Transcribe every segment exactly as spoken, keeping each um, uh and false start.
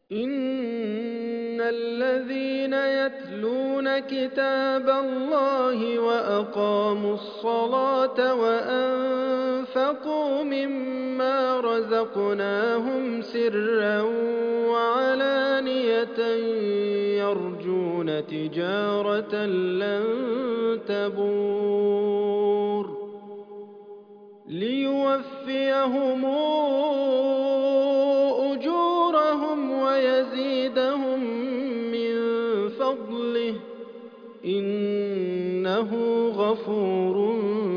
إن الذين يتلون كتاب الله وأقاموا الصلاة وأنفقوا مما رزقناهم سرا وعلانية يرجون تجارة لن تبور ليوفيهم أجورهم ويزيدهم من فضله إنه غفور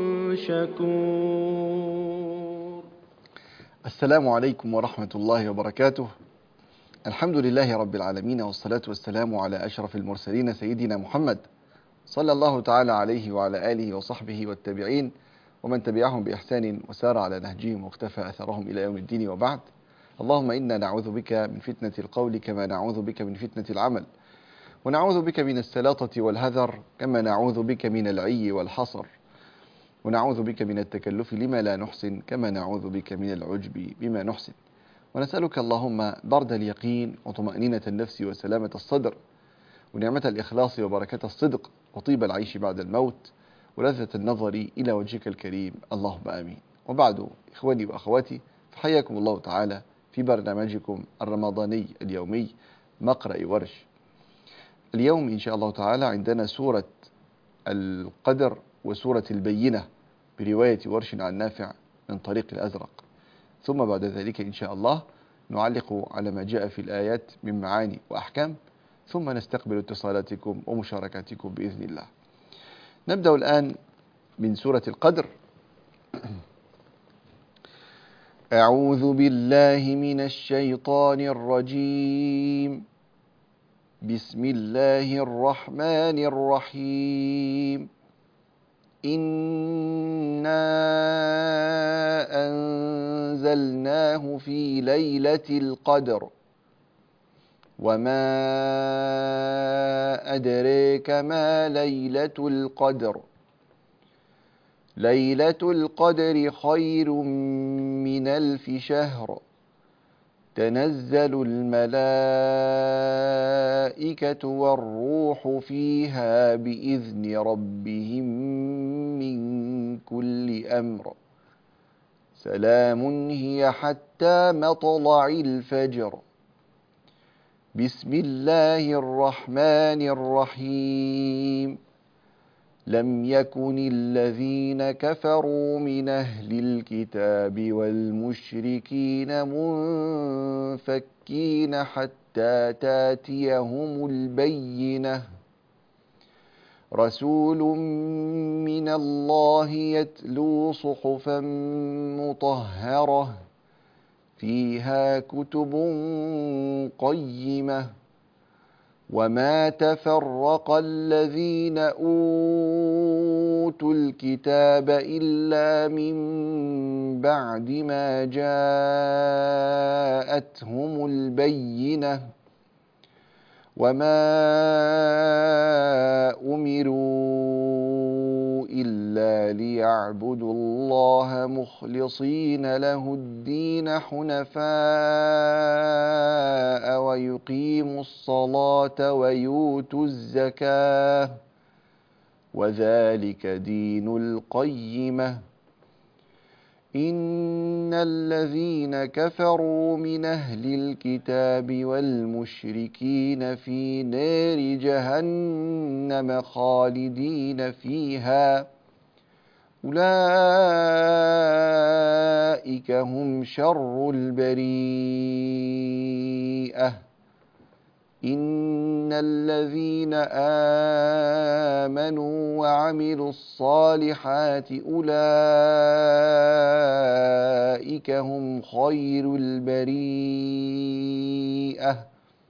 شكور. السلام عليكم ورحمة الله وبركاته. الحمد لله رب العالمين، والصلاة والسلام على أشرف المرسلين سيدنا محمد صلى الله تعالى عليه وعلى آله وصحبه والتابعين ومن تبعهم بإحسان وسار على نهجهم واختفى أثرهم إلى يوم الدين، وبعد. اللهم إنا نعوذ بك من فتنة القول كما نعوذ بك من فتنة العمل، ونعوذ بك من السلاطة والهذر كما نعوذ بك من العي والحصر، ونعوذ بك من التكلف لما لا نحسن كما نعوذ بك من العجب بما نحسن. ونسألك اللهم برد اليقين وطمأنينة النفس وسلامة الصدر ونعمة الإخلاص وبركة الصدق وطيب العيش بعد الموت ولذة النظر إلى وجهك الكريم، اللهم آمين. وبعد، إخواني وأخواتي، فحياكم الله تعالى في برنامجكم الرمضاني اليومي مقرأ ورش. اليوم إن شاء الله تعالى عندنا سورة القدر وسورة البينة برواية ورش عن نافع من طريق الأزرق، ثم بعد ذلك إن شاء الله نعلق على ما جاء في الآيات من معاني وأحكام، ثم نستقبل اتصالاتكم ومشاركاتكم بإذن الله. نبدأ الآن من سورة القدر. أعوذ بالله من الشيطان الرجيم. بسم الله الرحمن الرحيم. إنا أنزلناه في ليلة القدر وما أدريك ما ليلة القدر ليلة القدر خير من ألف شهر تنزل الملائكة والروح فيها بإذن ربهم من كل أمر سلام هي حتى مطلع الفجر. بسم الله الرحمن الرحيم. لم يكن الذين كفروا من أهل الكتاب والمشركين منفكين حتى تاتيهم البينة. رسول من الله يتلو صحفا مطهرة فيها كتب قيمة. وما تفرق الذين أوتوا الكتاب إلا من بعد ما جاءتهم البينة. وما أمروا إلا ليعبدوا الله مخلصين له الدين حنفاء ويقيموا الصلاة ويؤتوا الزكاة وذلك دين القيمة. إن الذين كفروا من أهل الكتاب والمشركين في نار جهنم خالدين فيها أولئك هم شر البريئة. إن الذين آمنوا وعملوا الصالحات أولئك هم خير البريئة.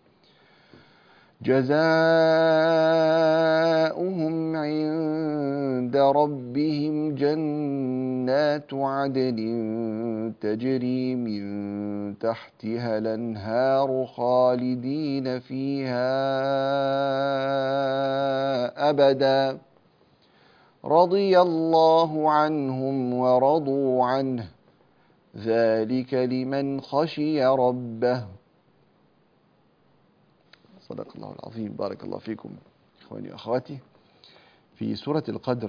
جزاؤهم عند ربهم جنات عدن تجري من تحتها الأنهار خالدين فيها أبدا رضي الله عنهم ورضوا عنه ذلك لمن خشي ربه. صدق الله العظيم. بارك الله فيكم إخواني وأخواتي. في سورة القدر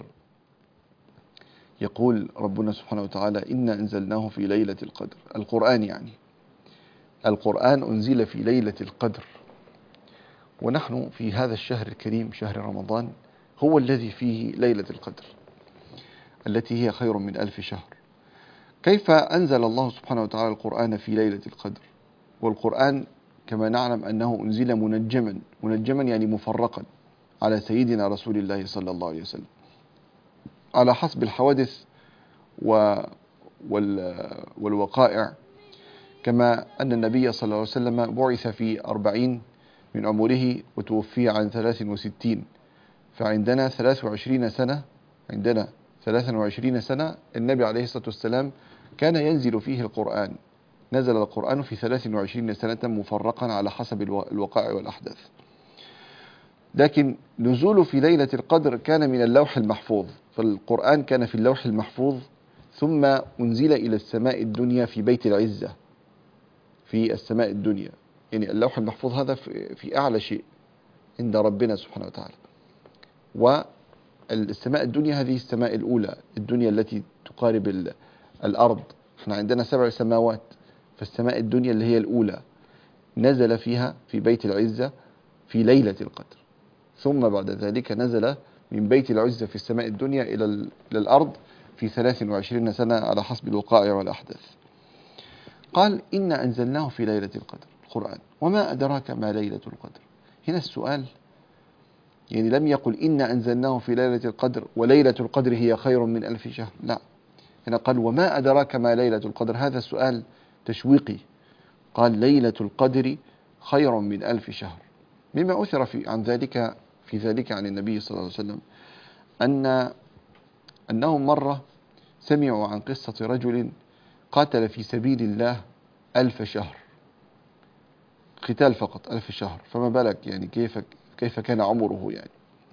يقول ربنا سبحانه وتعالى: إنا أنزلناه في ليلة القدر. القرآن يعني القرآن أنزل في ليلة القدر، ونحن في هذا الشهر الكريم شهر رمضان هو الذي فيه ليلة القدر التي هي خير من ألف شهر. كيف أنزل الله سبحانه وتعالى القرآن في ليلة القدر؟ والقرآن كما نعلم أنه أنزل منجما، منجما يعني مفرقا على سيدنا رسول الله صلى الله عليه وسلم على حسب الحوادث و والوقائع، كما أن النبي صلى الله عليه وسلم بعث في أربعين من عمره وتوفي عن ثلاث وستين، فعندنا ثلاث وعشرين سنة عندنا ثلاث وعشرين سنة النبي عليه الصلاة والسلام كان ينزل فيه القرآن. نزل القرآن في ثلاث وعشرين سنة مفرقا على حسب الوقائع والأحداث. لكن نزول في ليلة القدر كان من اللوح المحفوظ، فالقرآن كان في اللوح المحفوظ ثم أنزل إلى السماء الدنيا في بيت العزة في السماء الدنيا. يعني اللوح المحفوظ هذا في أعلى شيء عند ربنا سبحانه وتعالى، والسماء الدنيا هذه السماء الأولى، الدنيا التي تقارب الأرض. احنا عندنا سبع سماوات، فالسماء الدنيا اللي هي الأولى نزل فيها في بيت العزة في ليلة القدر، ثم بعد ذلك نزل من بيت العزة في السماء الدنيا إلى الأرض في ثلاث وعشرين سنة على حسب الوقائع والأحداث. قال: إنا أنزلناه في ليلة القدر القرآن وما أدراك ما ليلة القدر. هنا السؤال، يعني لم يقل إنا أنزلناه في ليلة القدر وليلة القدر هي خير من ألف شهر، لا، هنا قال وما أدراك ما ليلة القدر. هذا سؤال تشويقي. قال ليلة القدر خير من ألف شهر، مما أثر في عن ذلك في ذلك عن النبي صلى الله عليه وسلم أن أنهم مرة سمعوا عن قصة رجل قاتل في سبيل الله ألف شهر، قتال فقط ألف شهر، فما بالك يعني كيف كيف كان عمره يعني.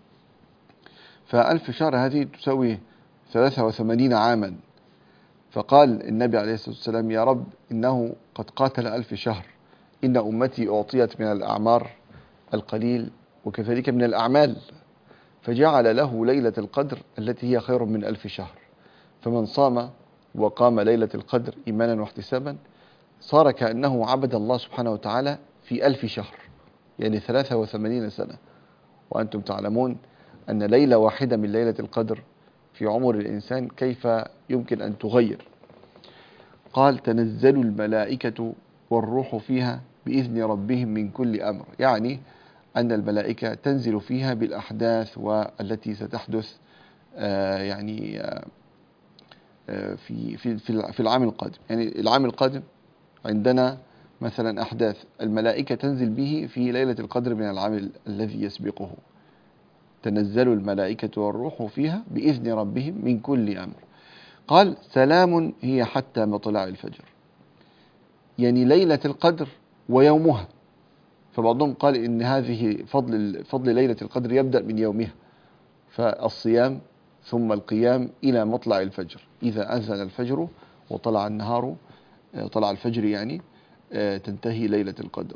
فألف شهر هذه تساوي ثلاثة وثمانين عاما. فقال النبي عليه الصلاة والسلام: يا رب إنه قد قاتل ألف شهر، إن أمتي أعطيت من الأعمار القليل وكذلك من الأعمال، فجعل له ليلة القدر التي هي خير من ألف شهر. فمن صام وقام ليلة القدر إيمانا واحتسابا صار كأنه عبد الله سبحانه وتعالى في ألف شهر، يعني ثلاثة وثمانين سنة. وأنتم تعلمون أن ليلة واحدة من ليلة القدر في عمر الإنسان كيف يمكن أن تغير. قال: تنزل الملائكة والروح فيها بإذن ربهم من كل أمر، يعني أن الملائكة تنزل فيها بالأحداث والتي ستحدث آه يعني آه في في في العام القادم. يعني العام القادم عندنا مثلا أحداث الملائكة تنزل به في ليلة القدر من العام الذي يسبقه. تنزل الملائكة والروح فيها بإذن ربهم من كل أمر. قال: سلام هي حتى مطلع الفجر، يعني ليلة القدر ويومها. فبعضهم قال إن هذه فضل فضل ليلة القدر يبدأ من يومها، فالصيام ثم القيام إلى مطلع الفجر. إذا أذن الفجر وطلع النهار، طلع الفجر يعني تنتهي ليلة القدر.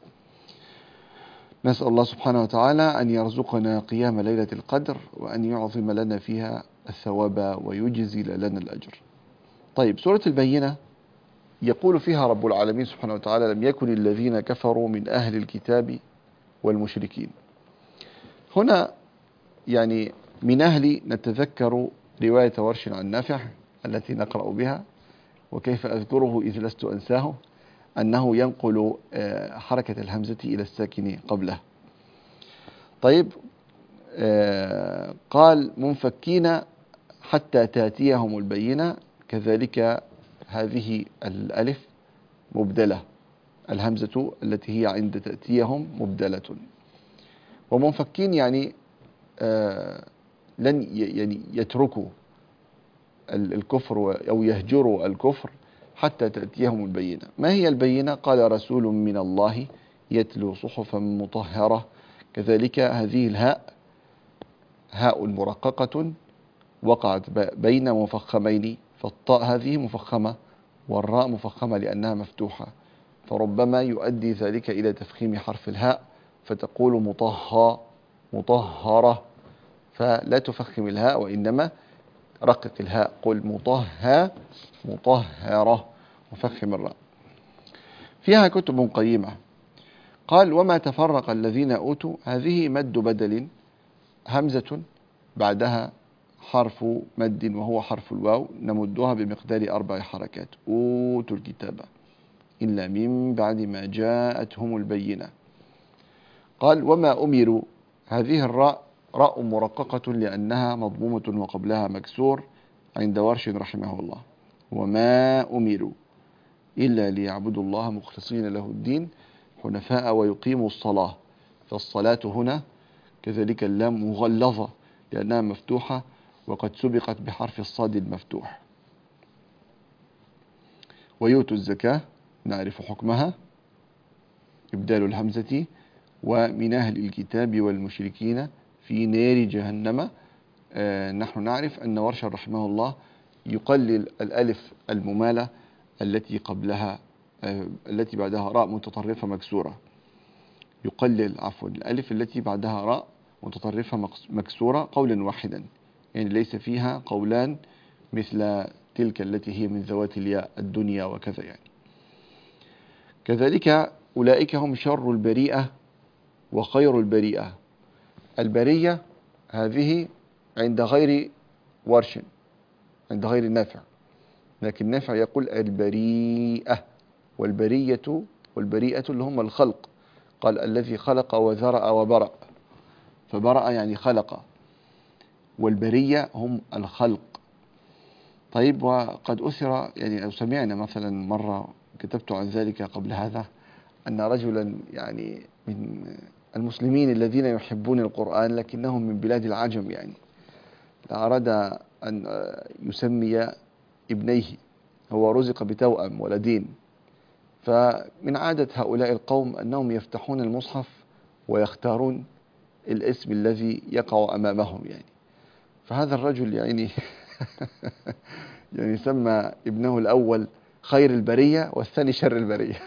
نسأل الله سبحانه وتعالى أن يرزقنا قيام ليلة القدر وأن يعظم لنا فيها الثواب ويجزل لنا الأجر. طيب، سورة البينة يقول فيها رب العالمين سبحانه وتعالى: لم يكن الذين كفروا من أهل الكتاب والمشركين. هنا يعني من أهل نتذكر رواية ورش عن نافع التي نقرأ بها، وكيف أذكره إذ لست أنساه، أنه ينقل حركة الهمزة إلى الساكن قبله. طيب، قال: منفكين حتى تأتيهم البينة، كذلك هذه الألف مبدلة، الهمزة التي هي عند تأتيهم مبدلة. ومنفكين يعني آه لن يعني يتركوا الكفر أو يهجروا الكفر حتى تأتيهم البينة. ما هي البينة؟ قال: رسول من الله يتلو صحفا مطهرة. كذلك هذه الهاء هاء مرققة وقعت بين مفخمين، فالطاء هذه مفخمة والراء مفخمة لأنها مفتوحة، فربما يؤدي ذلك إلى تفخيم حرف الهاء فتقول مطهى مطهرة، فلا تفخم الهاء وإنما رقق الهاء، قل مطهى مطهرة وفخم الراء. فيها كتب قيمة. قال وما تفرق الذين أوتوا، هذه مد بدل، همزة بعدها حرف مد وهو حرف الواو، نمدها بمقدار أربع حركات، أوتوا الكتاب إلا من بعد ما جاءتهم البينة. قال وما أمروا، هذه الراء راء مرققة لأنها مضمومة وقبلها مكسور عند ورش رحمه الله. وما أمروا إلا ليعبدوا الله مخلصين له الدين حنفاء ويقيموا الصلاة، فالصلاة هنا كذلك اللام مغلظة لأنها مفتوحة وقد سبقت بحرف الصاد المفتوح. ويؤتوا الزكاة نعرف حكمها إبدال الهمزة، ومن أهل الكتاب والمشركين في نار جهنم. آه نحن نعرف أن ورش رحمه الله يقلل الألف الممالة التي قبلها آه التي بعدها راء متطرفة مكسورة، يقلل عفوا الألف التي بعدها راء متطرفة مكسورة قولا واحدا، يعني ليس فيها قولان مثل تلك التي هي من ذوات الياء الدنيا وكذا يعني. كذلك أولئك هم شر البريئة وخير البريئة. البرية هذه عند غير ورش، عند غير النافع، لكن النافع يقول البريئة، والبرية والبريئة اللي هم الخلق، قال الذي خلق وذرأ وبرأ، فبرأ يعني خلق، والبرية هم الخلق. طيب وقد أثر يعني أو سمعنا مثلا مرة، كتبت عن ذلك قبل هذا، أن رجلا يعني من المسلمين الذين يحبون القرآن لكنهم من بلاد العجم يعني أراد أن يسمي ابنيه، هو رزق بتوأم ولدين، فمن عادة هؤلاء القوم أنهم يفتحون المصحف ويختارون الاسم الذي يقع أمامهم يعني. فهذا الرجل يعني يعني سمى ابنه الأول خير البرية والثاني شر البرية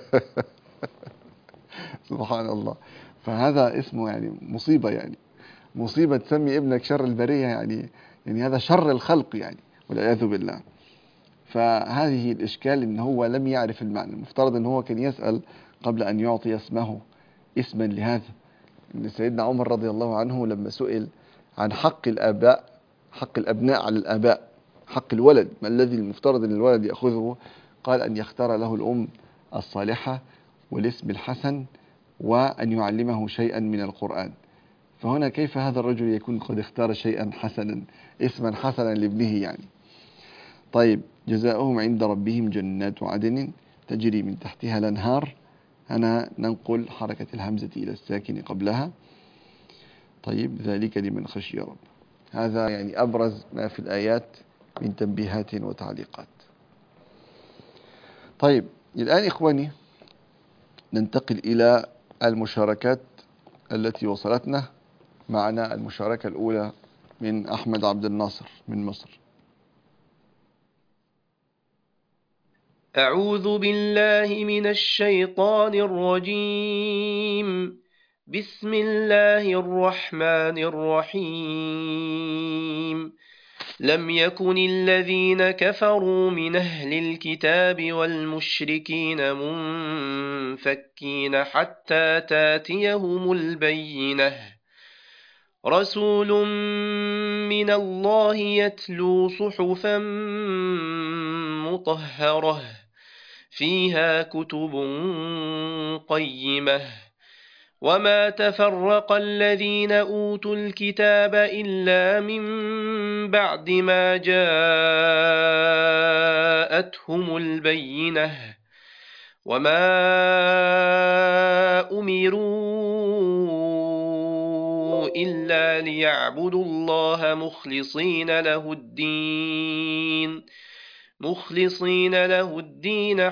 سبحان الله. فهذا اسمه يعني مصيبة، يعني مصيبة تسمي ابنك شر البرية، يعني يعني هذا شر الخلق يعني والعياذ بالله. فهذه الإشكال إن هو لم يعرف المعنى، المفترض إن هو كان يسأل قبل أن يعطي اسمه اسما لهذا. إن سيدنا عمر رضي الله عنه لما سئل عن حق الآباء، حق الأبناء على الآباء، حق الولد ما الذي المفترض أن الولد يأخذه، قال أن يختار له الأم الصالحة والاسم الحسن وأن يعلمه شيئا من القرآن. فهنا كيف هذا الرجل يكون قد اختار شيئا حسنا، اسما حسنا لابنه يعني. طيب جزاؤهم عند ربهم جنات عدن تجري من تحتها الأنهار، هنا ننقل حركة الهمزة إلى الساكن قبلها. طيب ذلك لمن خشي رب. هذا يعني أبرز ما في الآيات من تنبيهات وتعليقات. طيب الآن إخواني ننتقل إلى المشاركات التي وصلتنا. معنا المشاركة الأولى من أحمد عبد الناصر من مصر. أعوذ بالله من الشيطان الرجيم. بسم الله الرحمن الرحيم. لم يكن الذين كفروا من أهل الكتاب والمشركين منفكين حتى تاتيهم البينة، رسول من الله يتلو صحفا مطهرة فيها كتب قيمة، وما تفرق الذين أوتوا الكتاب إلا من بعد ما جاءتهم البينة، وما أمروا إلا ليعبدوا الله مخلصين له الدين مخلصين له الدين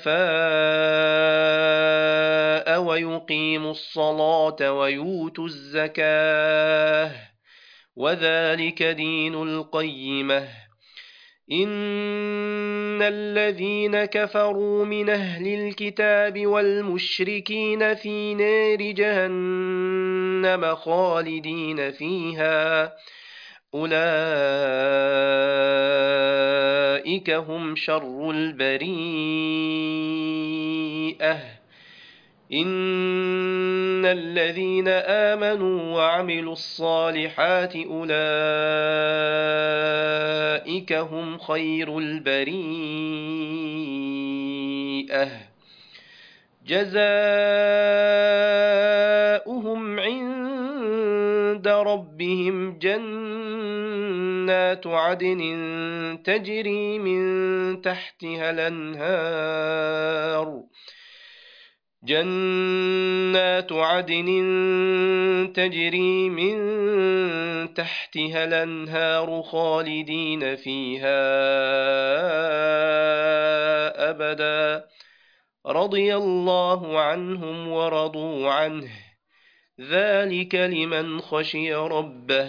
حنفاء ويقيموا الصلاة ويؤتوا الزكاة، وذلك دين القيمة. إن الذين كفروا من أهل الكتاب والمشركين في نار جهنم خالدين فيها أولئك هم شر البريئة إن الذين آمنوا وعملوا الصالحات أولئك هم خير البريئة جزاؤهم عند ربهم جنات عدن تجري من تحتها الأنهار جنات عدن تجري من تحتها الأنهار خالدين فيها أبدا رضي الله عنهم ورضوا عنه ذلك لمن خشي ربه.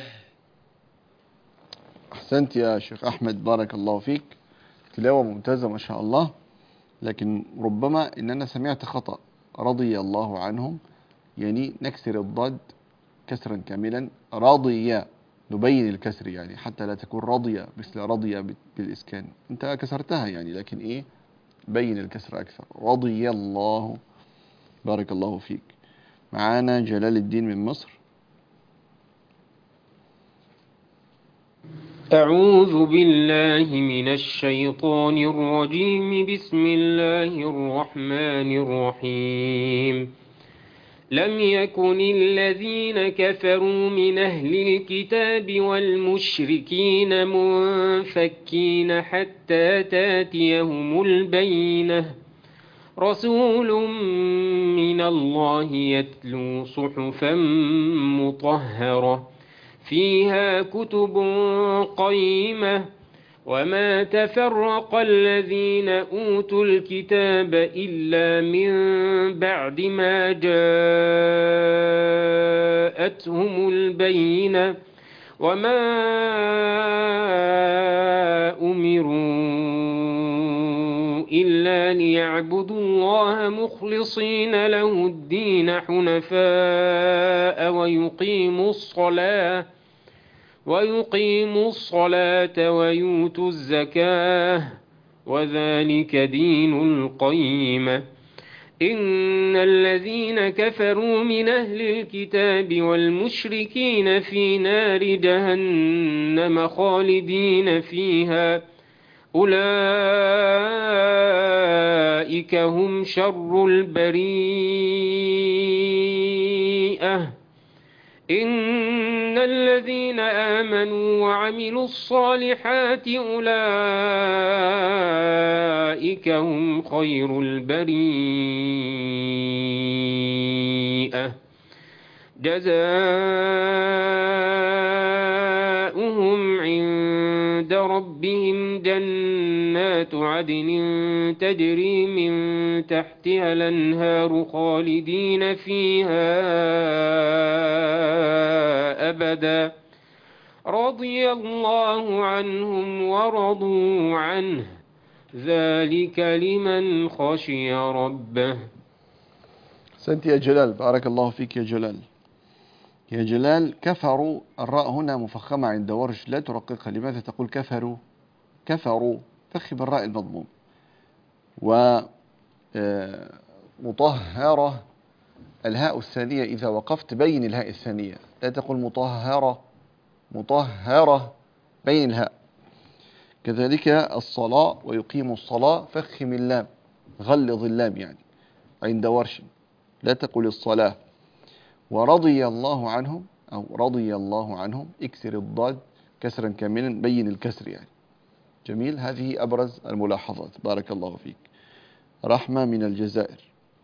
أحسنت يا شيخ أحمد، بارك الله فيك، تلاوة ممتازة ما شاء الله. لكن ربما إن أنا سمعت خطأ، رضي الله عنهم يعني نكسر الضاد كسرا كاملا، رضي نبين الكسر يعني حتى لا تكون رضي مثل رضي بالإسكان، أنت كسرتها يعني، لكن إيه بين الكسر أكثر. رضي الله، بارك الله فيك. معانا جلال الدين من مصر. أعوذ بالله من الشيطان الرجيم. بسم الله الرحمن الرحيم. لم يكن الذين كفروا من أهل الكتاب والمشركين منفكين حتى تاتيهم البينة رسول من الله يتلو صحفا مطهرة فيها كتب قيمة وما تفرق الذين أوتوا الكتاب إلا من بعد ما جاءتهم البينة وما أمروا إلا ليعبدوا الله مخلصين له الدين حنفاء ويقيموا الصلاة ويقيموا الصلاة ويؤتوا الزكاة وذلك دين القيمة. إن الذين كفروا من أهل الكتاب والمشركين في نار جهنم خالدين فيها أولئك هم شر البريئة. إن الذين آمنوا وعملوا الصالحات أولئك هم خير البريئة جزاؤهم عند ربهم جنات عدن تجري من تحتها الأنهار خالدين فيها أبدا رضي الله عنهم ورضوا عنه ذلك لمن خشي ربه. سنت يا جلال، بارك الله فيك يا جلال. يا جلال، كفروا، الراء هنا مفخمة عند ورش، لا ترققها. لماذا تقول كفروا؟ كفروا، فخم الراء المضموم. ومطهرة الهاء الثانية إذا وقفت بين الهاء الثانية، لا تقول مطهرة، مطهرة بين الهاء. كذلك الصلاة ويقيم الصلاة، فخم اللام، غلظ اللام يعني عند ورش، لا تقول الصلاة. ورضي الله عنهم أو رضي الله عنهم، اكسر الضاد كسرا كاملا، بين الكسر يعني. جميل، هذه أبرز الملاحظات، بارك الله فيك. رحمة من الجزائر.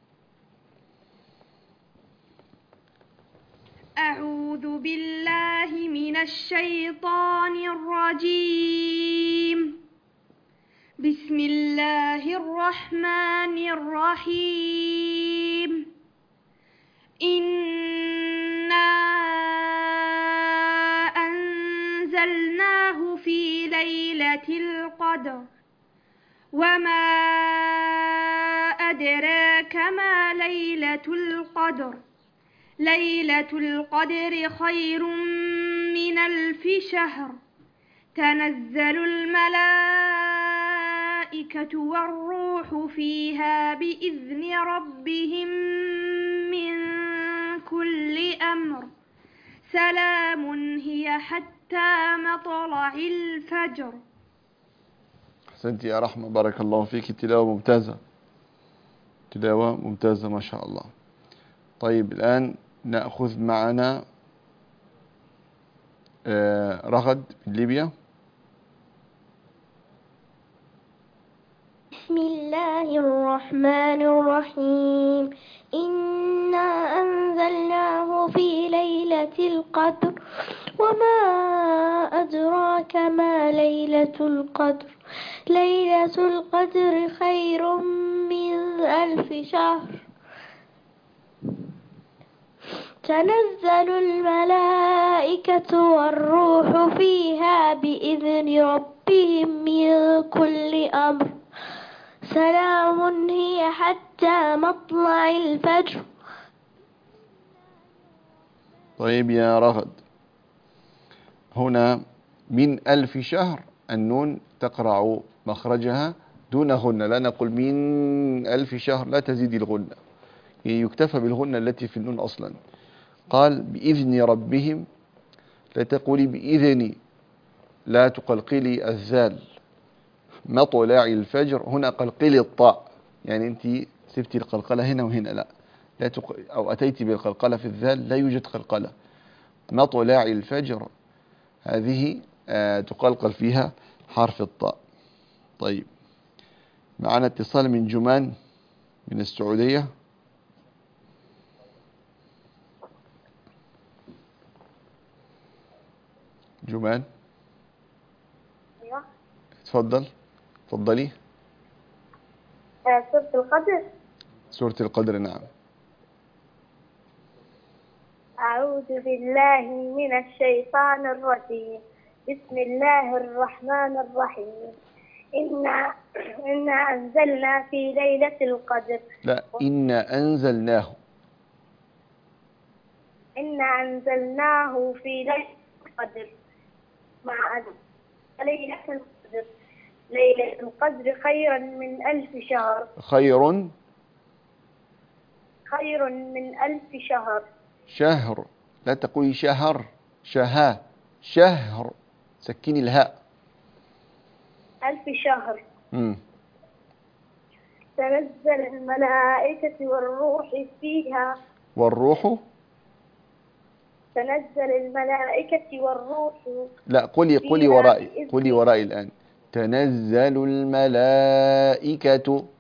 أعوذ بالله من الشيطان الرجيم. بسم الله الرحمن الرحيم. إنا أنزلناه في ليلة ليلة القدر وما أدراك ما ليلة القدر ليلة القدر خير من ألف شهر تنزل الملائكة والروح فيها بإذن ربهم من كل أمر سلام هي حتى مطلع الفجر. أحسنتي يا رحمة، بارك الله فيك، تلاوة ممتازة، تلاوة ممتازة ما شاء الله. طيب الآن نأخذ معنا آه رغد من ليبيا. بسم الله الرحمن الرحيم. إنا أنزلناه في ليلة القدر وما أدراك ما ليلة القدر ليلة القدر خير من ألف شهر تنزل الملائكة والروح فيها بإذن ربهم من كل أمر سلام هي حتى مطلع الفجر. طيب يا رغد، هنا من ألف شهر النون تقرع مخرجها دون غنة، لا نقول من ألف شهر، لا تزيد الغنة، يكتفى بالغنة التي في النون أصلا. قال بإذن ربهم، لا تقولي بإذن، لا تقلقلي الذال. مطلع الفجر، هنا قلقلي الطاء، يعني أنت سبتي القلقلة هنا وهنا، لا, لا تق... أو أتيتي بالقلقلة في الذال، لا يوجد قلقلة. مطلع الفجر هذه آه تقلقل فيها حرف الطاء. طيب معنا اتصال من جمان من السعودية. جمان، أيوة. تفضل تفضلي. سورة القدر. سورة القدر، نعم. أعوذ بالله من الشيطان الرجيم. بسم الله الرحمن الرحيم. إنا إنا أنزلنا في ليلة القدر. لا، إنا أنزلناه. إنا أنزلناه في ليلة القدر مع ليلة القدر ليلة القدر خير من ألف شهر خير خير من ألف شهر. شهر، لا تقولي شهر، شها، شهر، سكيني الهاء. ألف شهر. مم. تنزل الملائكة والروح فيها والروح، تنزل الملائكة والروح. لا قولي قولي فيها ورائي، بإذن قولي ورائي الآن. تنزل الملائكة.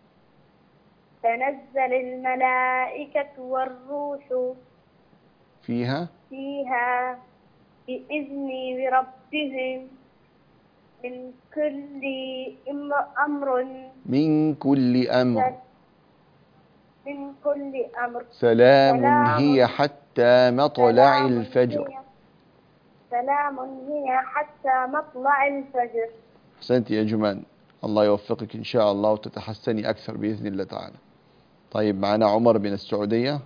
تنزل الملائكة والروح فيها فيها بإذن ربهم من كل أمر من كل أمر من كل أمر سلام سلام هي حتى مطلع سلام الفجر. هي سلام هي حتى مطلع الفجر. أحسنتي يا جمان، الله يوفقك إن شاء الله وتتحسني أكثر بإذن الله تعالى. طيب معنا عمر من السعودية.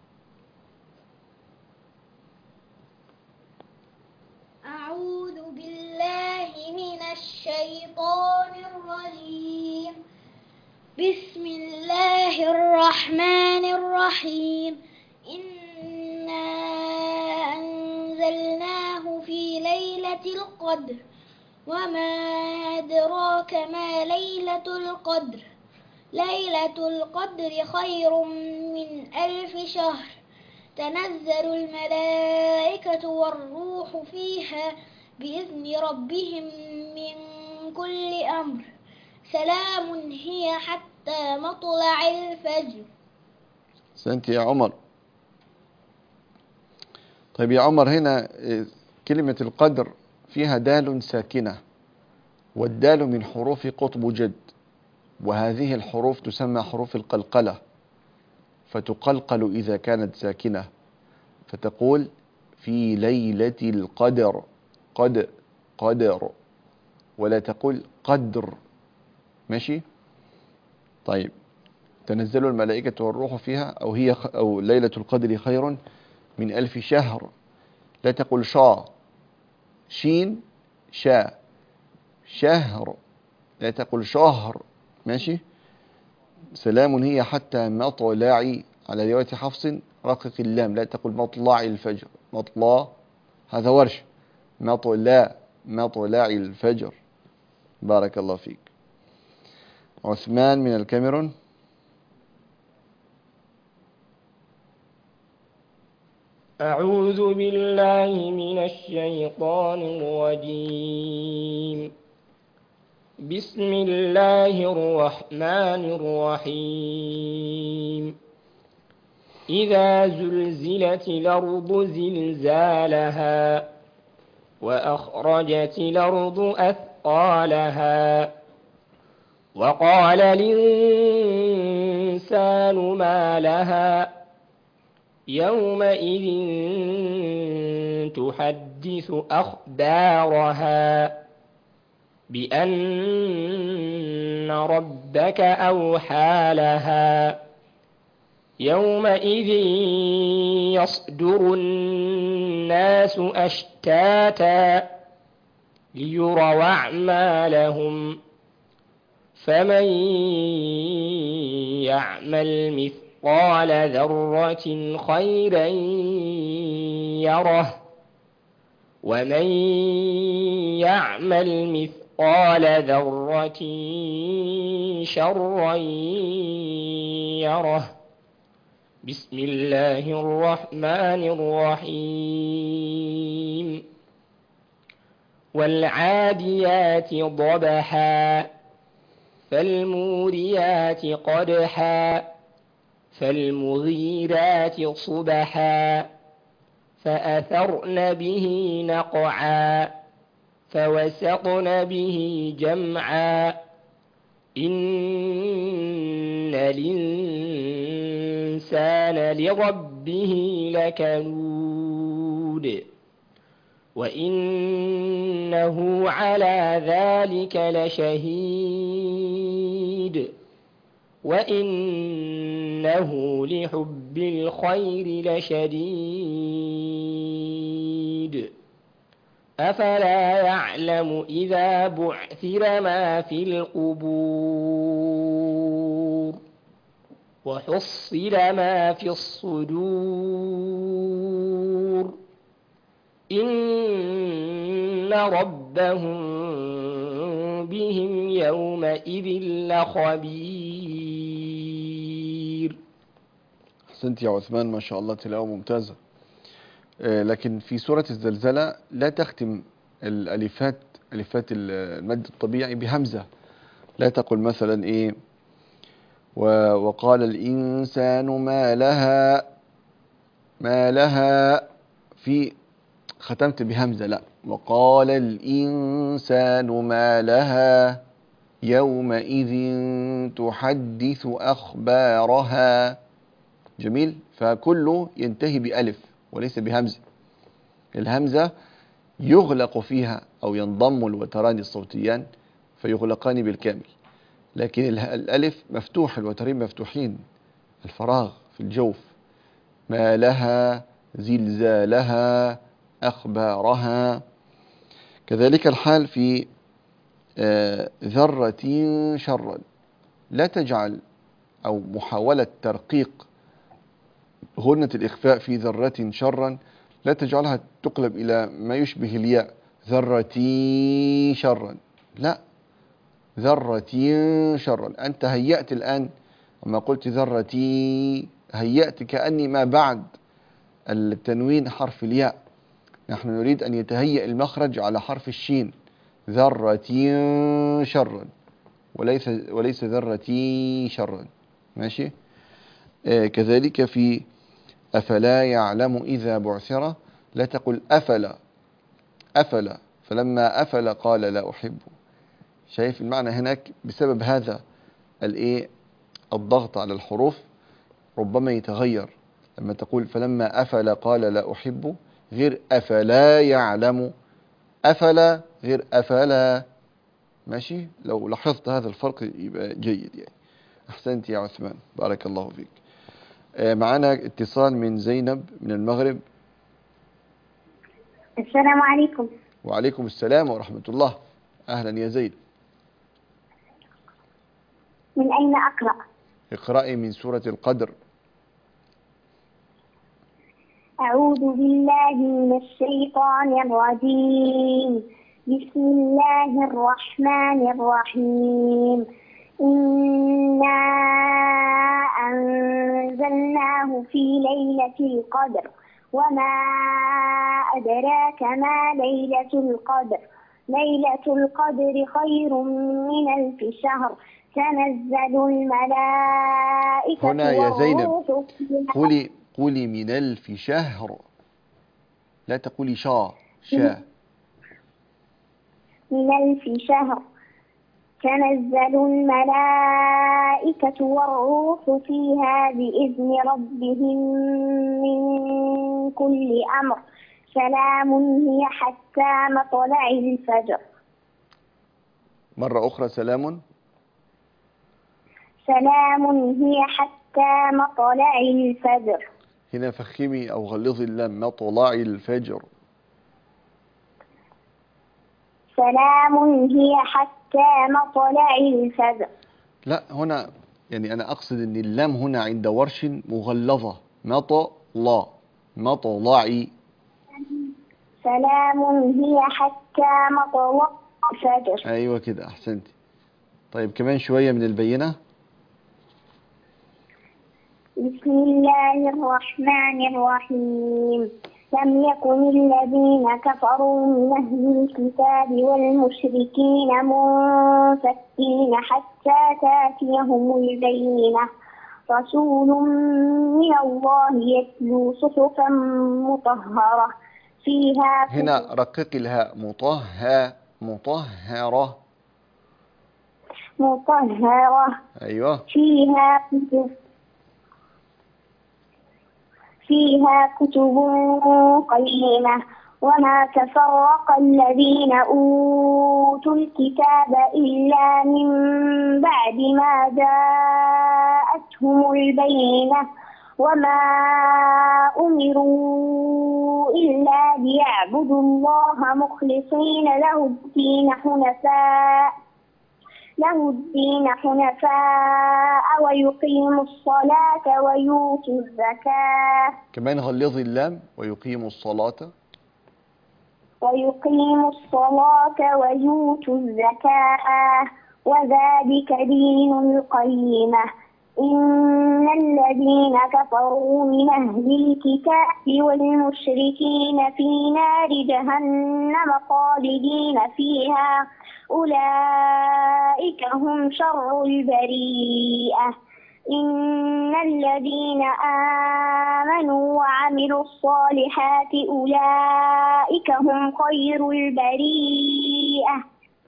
أعوذ بالله من الشيطان الرجيم. بسم الله الرحمن الرحيم. إنا أنزلناه في ليلة القدر وما أدراك ما ليلة القدر ليلة القدر خير من ألف شهر تنزل الملائكة والروح فيها بإذن ربهم من كل أمر سلام هي حتى مطلع الفجر. أحسنتي يا عمر. طيب يا عمر، هنا كلمة القدر فيها دال ساكنة، والدال من حروف قطب جد، وهذه الحروف تسمى حروف القلقلة، فتقلقل إذا كانت ساكنة، فتقول في ليلة القدر. قد قدر ولا تقول قدر. ماشي؟ طيب، تنزل الملائكة والروح فيها، أو هي خ... أو ليلة القدر خير من ألف شهر. لا تقول شا، شين شا، شهر. لا تقول شهر. ماشي؟ سلام هي حتى مطلع، على رواية حفص رقق اللام، لا تقول مطلع الفجر، مطلع هذا ورش، مطلع مطلع الفجر. بارك الله فيك. عثمان من الكاميرون. أعوذ بالله من الشيطان الرجيم. بسم الله الرحمن الرحيم. إذا زلزلت الأرض زلزالها وأخرجت الأرض أثقالها وقال الإنسان ما لها يومئذ تحدث أخبارها بأن ربك أوحى لها يومئذ يصدر الناس أشتاتا ليروا أعمالهم فمن يعمل مثقال ذرة خيرا يره ومن يعمل مثقال ذرة شرا يره. بسم الله الرحمن الرحيم. والعاديات ضبحا فالموريات قدحا فالمغيرات صبحا فأثرن به نقعا فوسطن به جمعا إن الإنسان لربه لكنود وإنه على ذلك لشهيد وإنه لحب الخير لشديد. أفلا يعلم إذا بعثر ما في القبور وحصل ما في الصدور إن ربهم بهم يومئذ لخبير. أحسنت يا عثمان، ما شاء الله، تلاوة ممتازة. لكن في سورة الزلزلة لا تختم الألفات، ألفات المد الطبيعي بهمزة. لا تقل مثلا إيه وقال الإنسان ما لها، ما لها، في ختمت بهمزة. لا، وقال الإنسان ما لها يومئذ تحدث أخبارها. جميل. فكله ينتهي بألف وليس بهمزة. الهمزة يغلق فيها أو ينضم الوتران الصوتيان فيغلقان بالكامل، لكن الألف مفتوح، الوترين مفتوحين، الفراغ في الجوف. ما لها زلزالها أخبارها. كذلك الحال في ذرة شرا. لا تجعل أو محاولة ترقيق غنة الإخفاء في ذرة شرا، لا تجعلها تقلب إلى ما يشبه الياء، ذرتي شرا. لا، ذرتي شرا. أنت هيأت الآن لما قلت ذرتي، هيأت كأني ما بعد التنوين حرف الياء. نحن نريد أن يتهيأ المخرج على حرف الشين، ذرتي شرا وليس وليس ذرتي شرا. ماشي. آه كذلك في أفلا يعلم إذا بعثر. لا تقل أفلا، أفلا فلما أفل قال لا أحب. شايف المعنى هناك؟ بسبب هذا الإيه الضغط على الحروف ربما يتغير. لما تقول فلما أفل قال لا أحب غير أفلا يعلم، أفلا غير أفلا. ماشي، لو لاحظت هذا الفرق يبقى جيد يعني. أحسنت يا عثمان، بارك الله فيك. آه، معنا اتصال من زينب من المغرب. السلام عليكم. وعليكم السلام ورحمة الله. أهلا يا زينب. من أين أقرأ؟ اقرأي من سورة القدر. أعوذ بالله من الشيطان الرجيم. بسم الله الرحمن الرحيم. إنا أنزلناه في ليلة القدر وما أدراك ما ليلة القدر. ليلة القدر خير من ألف شهر. تنزل الملائكة هنا يا زينب والروح فيها. قولي قولي من ألف شهر، لا تقولي شا شا. من ألف شهر. تنزل الملائكة والروح فيها بإذن ربهم من كل أمر. سلام هي حتى مطلع الفجر. مرة أخرى سلام. سلام هي حتى مطلع الفجر. هنا فخمي أو غلظي اللام، مطلع الفجر. سلام هي حتى مطلع الفجر. لا هنا يعني أنا أقصد أن اللام هنا عند ورش مغلظة، مطلع مطلعي. سلام هي حتى مطلع الفجر. أيوة كده، أحسنت. طيب كمان شوية من البينة. بسم الله الرحمن الرحيم. لم يكن الذين كفروا من أهل الكتاب والمشركين منفكين حتى تأتيهم البينة. رسول من الله يتلو صحفا مطهرة فيها هنا رقق الهاء، مطهى مطهرة. مطهرة. أيوة. فيها كتب فيها كتب قيمة. وما تفرق الذين أوتوا الكتاب إلا من بعد ما جاءتهم البينة. وما أمروا إلا ليعبدوا الله مخلصين له الدين حنفاء له الدين حنفاء ويقيموا الصلاة ويؤتوا الزكاة. كمان غلظي اللام، ويقيموا الصلاة. ويقيموا الصلاة ويؤتوا الزكاة وذلك دين القيمة. إن الذين كفروا من أهل الكتاب والمشركين في نار جهنم خالدين فيها أولئك هم شر البريئة. إن الذين آمنوا وعملوا الصالحات أولئك هم خير البريئة.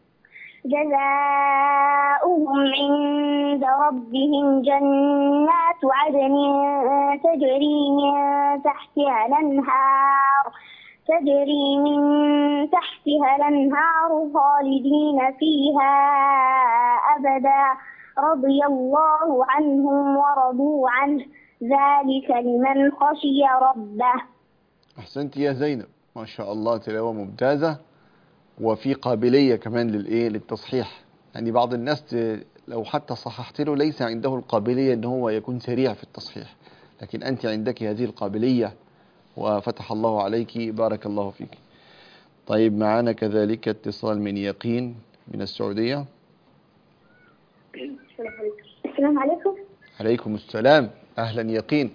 جزاؤهم عند ربهم جنات عدن تجري من تحتها الأنهار تجري من تحتها الأنهار خالدين فيها أبدا. رضي الله عنهم ورضوا عنه ذلك لمن خشي ربه. أحسنت يا زينب، ما شاء الله، تلاوة ممتازة، وفي قابلية كمان للإيه للتصحيح. يعني بعض الناس ت- لو حتى صححت له ليس عنده القابلية أن هو يكون سريع في التصحيح، لكن أنت عندك هذه القابلية وفتح الله عليك، بارك الله فيك. طيب معنا كذلك اتصال من يقين من السعودية. السلام عليكم. عليكم السلام، أهلا يقين.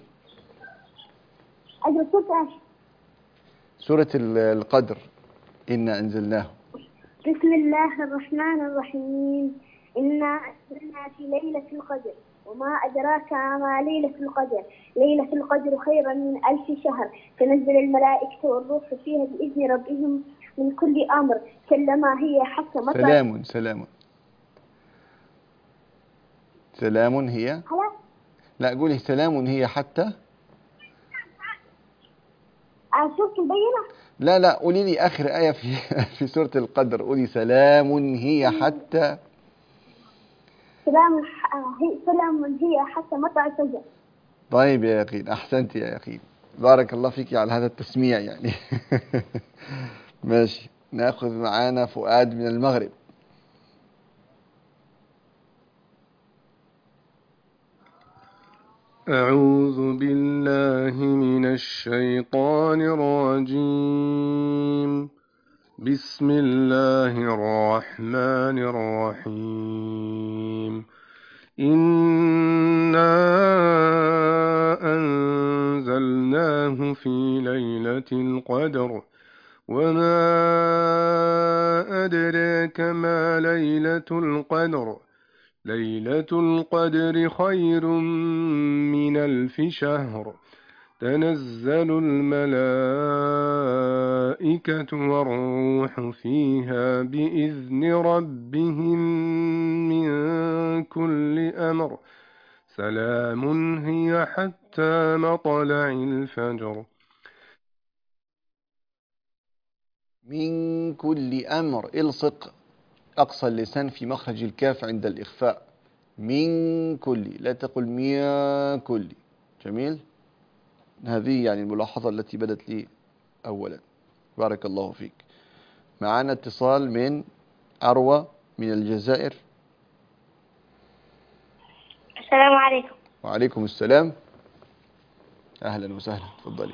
أجل سورة سورة ال- القدر، إنا أنزلناه. بسم الله الرحمن الرحيم. إنا أنزلنا في ليلة القدر وما أدراك ما ليلة القدر. ليلة القدر خير من ألف شهر. تنزل الملائكة والروح فيها بإذن ربهم من كل أمر. كلما هي حتى مطلع. سلام سلام سلام هي. خلاص. لا قولي سلام هي حتى. آه، سورة البينة. لا لا، قولي لي آخر آية في في سورة القدر. قولي سلام هي حتى. سلام ح- هي سلام هي حتى مطلع الفجر. طيب يا يقين، أحسنت يا يقين، بارك الله فيك على هذا التسميع يعني. ماشي، ناخذ معانا فؤاد من المغرب. أعوذ بالله من الشيطان الرجيم. بسم الله الرحمن الرحيم. إنا أنزلناه في ليلة القدر وما أدراك ما ليلة القدر ليلة القدر خير من ألف شهر تنزل الملائكة والروح فيها بإذن ربهم من كل أمر سلام هي حتى مطلع الفجر. من كل أمر، الصق أقصى اللسان في مخرج الكاف عند الإخفاء. من كل، لا تقل من كل. جميل، هذه يعني الملاحظة التي بدت لي أولا. بارك الله فيك. معنا اتصال من أروى من الجزائر. السلام عليكم. وعليكم السلام، أهلا وسهلا، تفضلي.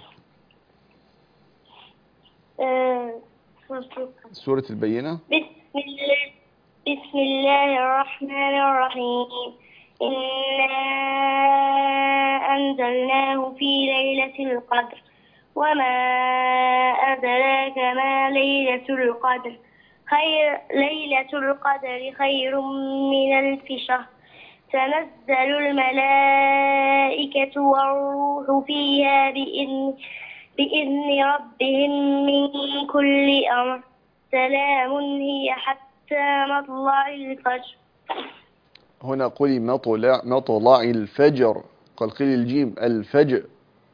آه، سورة البينة. بسم الله بسم الله الرحمن الرحيم. إنا أنزلناه في ليلة القدر وما أدراك ما ليلة القدر خير ليلة القدر خير من ألف شهر تنزل الملائكة والروح فيها بإذن بإذن ربهم من كل أمر سلام هي حتى مطلع الفجر. هنا قولي مطلع مطلع الفجر، قلقلي الجيم، الفجر.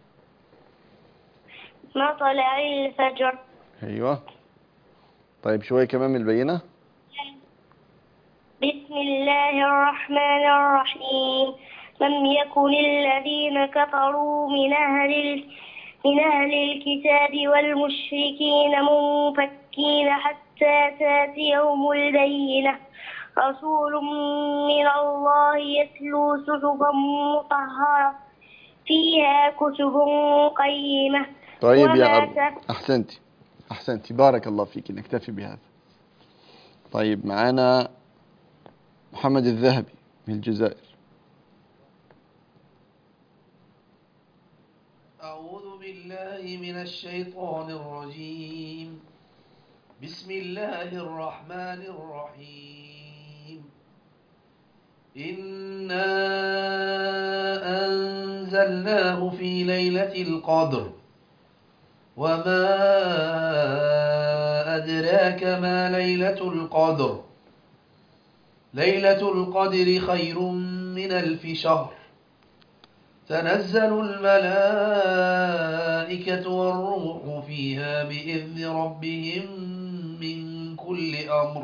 مطلع الفجر. أيوة. طيب شوية كمان من البينة. بسم الله الرحمن الرحيم. لم يكن الذين كفروا من أهل ال... من أهل الكتاب والمشركين منفكين حتى تأتيهم البينة رسول من الله يتلو صحفا مطهرة فيها كتب قيمة. طيب يا وما أرض، ت- أحسنتي أحسنتي، بارك الله فيك، نكتفي بهذا. طيب معانا محمد الذهبي من الجزائر. أعوذ بالله من الشيطان الرجيم. بسم الله الرحمن الرحيم. إنا أنزلناه في ليلة القدر وما أدراك ما ليلة القدر ليلة القدر خير من ألف شهر تنزل الملائكة والروح فيها بإذن ربهم من كل أمر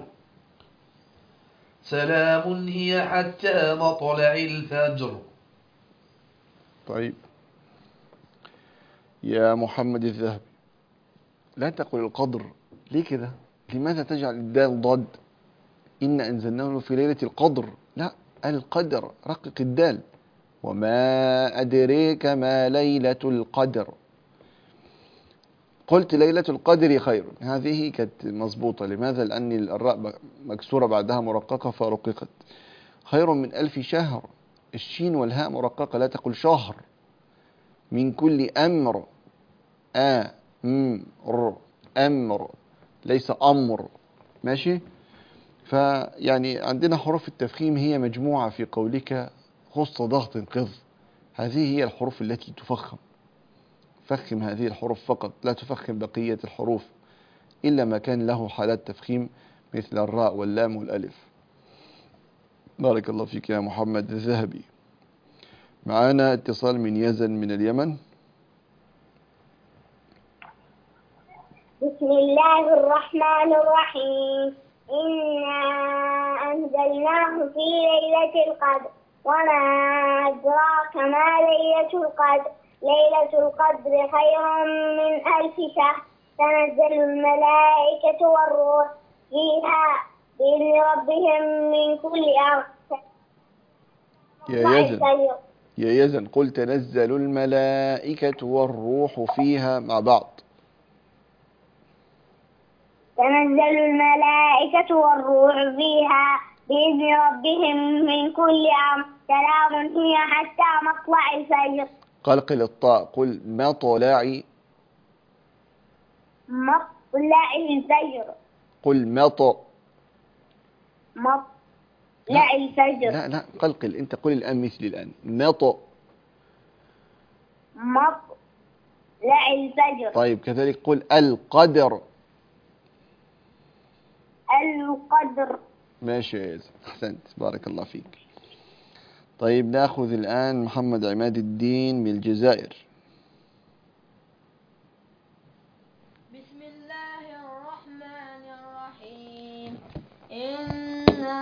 سلام هي حتى مطلع الفجر. طيب يا محمد الذهبي، لا تقل القدر، ليه كده؟ لماذا تجعل الدال ضاد؟ إن أنزلناه في ليلة القدر، لا، القدر، رقق الدال. وما أدريك ما ليلة القدر. قلت ليلة القدر خير، هذه كانت مضبوطة. لماذا؟ لأن الراء مكسورة بعدها مرققة فرققت. خير من ألف شهر، الشين والهاء مرققة، لا تقل شهر. من كل أمر، أمر أمر ليس أمر. ماشي. فيعني عندنا حروف التفخيم هي مجموعة في قولك خص ضغط قض، هذه هي الحروف التي تفخم. فخم هذه الحروف فقط، لا تفخم بقية الحروف إلا ما كان له حالات تفخيم مثل الراء واللام والألف. بارك الله فيك يا محمد الذهبي. معنا اتصال من يزن من اليمن. بسم الله الرحمن الرحيم. إنا أنزلناه في ليلة القدر وما أدراك ما ليلة القدر ليلة القدر خير من ألف شهر تنزل الملائكة والروح فيها بإذن ربهم من كل أمر. يا يزن يا يزن قل تنزل الملائكة والروح فيها مع بعض. تنزل الملائكة والروح فيها بإذن ربهم من كل أمر سلام هي حتى مطلع الفجر. قلقل الطاء قل مطلع مطلع الفجر. قل مط مطلع الفجر. لا لا قلقل أنت قل الآن مثلي الآن مط مطلع الفجر. طيب كذلك قل القدر. القدر. ماشي يا يزن أحسنت بارك الله فيك. طيب ناخذ الآن محمد عماد الدين من الجزائر. بسم الله الرحمن الرحيم. إنا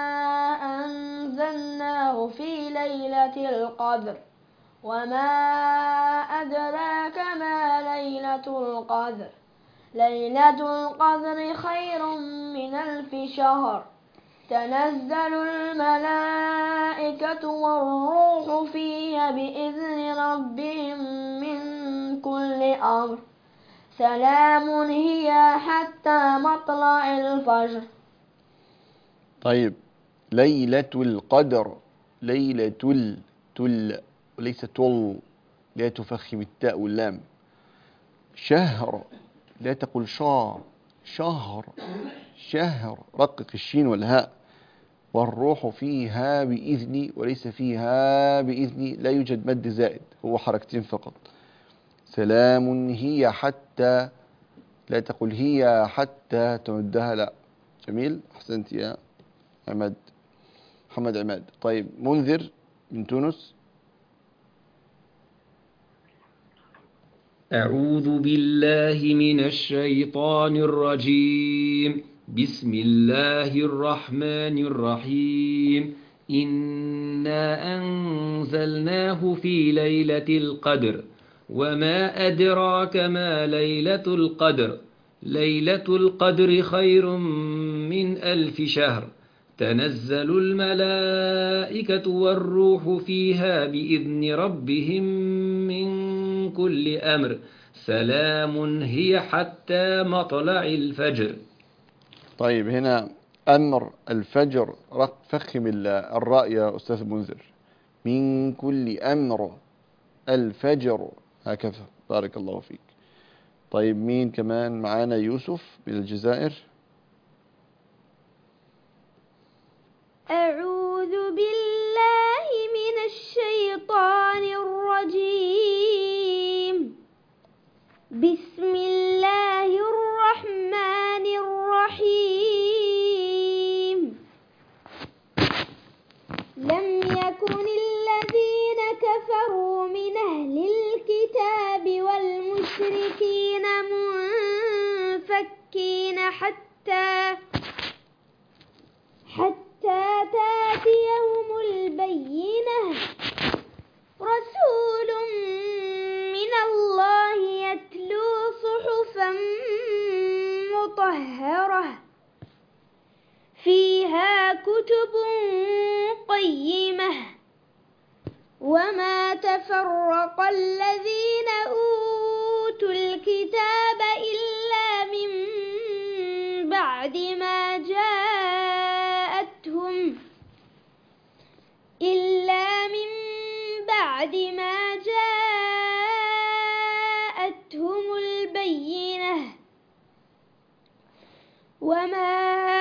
أنزلناه في ليلة القدر وما أدراك ما ليلة القدر ليلة القدر خير من ألف شهر تنزل الملائكة والروح فيها بإذن ربهم من كل أمر سلام هي حتى مطلع الفجر. طيب ليلة القدر ليلة ال تل وليس تل لا تفخم التاء واللام. شهر لا تقل شهر شهر شهر رقق الشين والهاء. والروح فيها بإذني وليس فيها بإذني لا يوجد مد زائد هو حركتين فقط. سلام هي حتى لا تقل هي حتى تمدها لا. جميل أحسنت يا عماد محمد عماد. طيب منذر من تونس. أعوذ بالله من الشيطان الرجيم. بسم الله الرحمن الرحيم. إنا أنزلناه في ليلة القدر وما أدراك ما ليلة القدر ليلة القدر خير من ألف شهر تنزل الملائكة والروح فيها بإذن ربهم من كل أمر سلام هي حتى مطلع الفجر. طيب هنا أمر الفجر فخم الراء يا أستاذ منذر. من كل أمر الفجر هكذا بارك الله فيك. طيب مين كمان معانا؟ يوسف من الجزائر. أعوذ بالله من الشيطان الرجيم. بسم الله الرحمن الرحيم. لم يكن الذين كفروا من أهل الكتاب والمشركين منفكين حتى حتى تأتيهم البينة رسول من الله يتلو صحفا مطهرة فيها كتب قيمة وما تفرق الذين أوتوا الكتاب إلا من بعد ما جاءتهم إلا من بعد ما جاءتهم البينة وما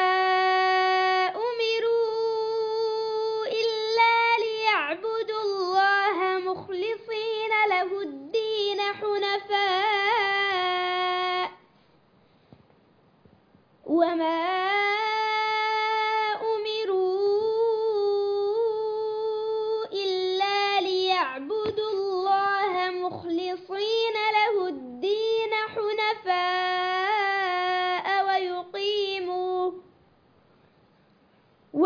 أمروا إلا ليعبدوا الله مخلصين له الدين حنفاء وما أمروا إلا ليعبدوا الله مخلصين له الدين حنفاء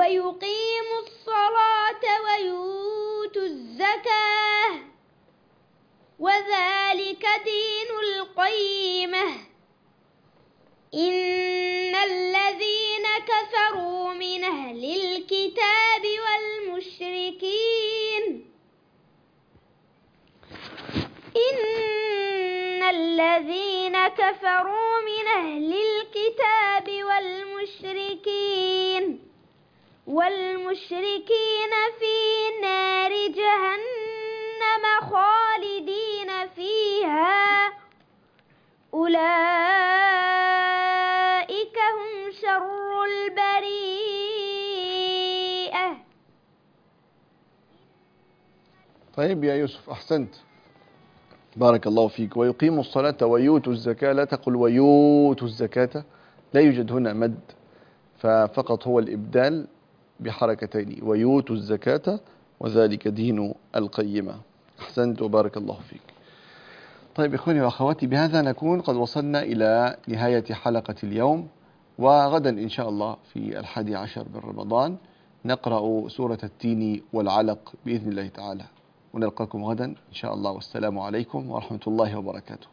ويقيموا الصلاة ويؤتوا الزكاة وذلك دين القيمة إن الذين كفروا من أهل الكتاب والمشركين إن الذين كفروا من أهل الكتاب والمشركين والمشركين في نار جهنم خالدين فيها أولئك هم شر البريئة. طيب يا يوسف، أحسنت، بارك الله فيك. ويقيموا الصلاة ويؤتوا الزكاة، لا تقل ويؤتوا الزكاة، لا يوجد هنا مد، ففقط هو الإبدال بحركتين، ويؤتوا الزكاة وذلك دين القيمة. أحسنت وبارك الله فيك. طيب إخواني وأخواتي، بهذا نكون قد وصلنا إلى نهاية حلقة اليوم، وغدا إن شاء الله في الحادي عشر من رمضان نقرأ سورة التين والعلق بإذن الله تعالى، ونلقاكم غدا إن شاء الله، والسلام عليكم ورحمة الله وبركاته.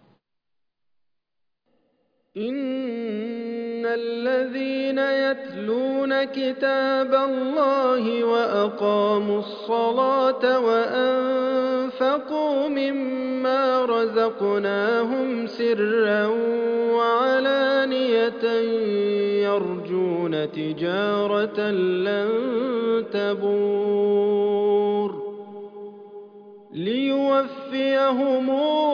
إن الذين يتلون كتاب الله وأقاموا الصلاة وأنفقوا مما رزقناهم سرا وعلانية يرجون تجارة لن تبور ليوفيهم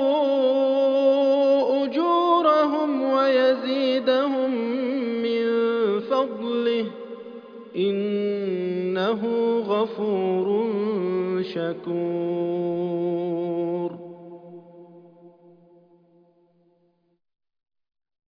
أجورهم ويزيدهم من فضله إنه غفور شكور.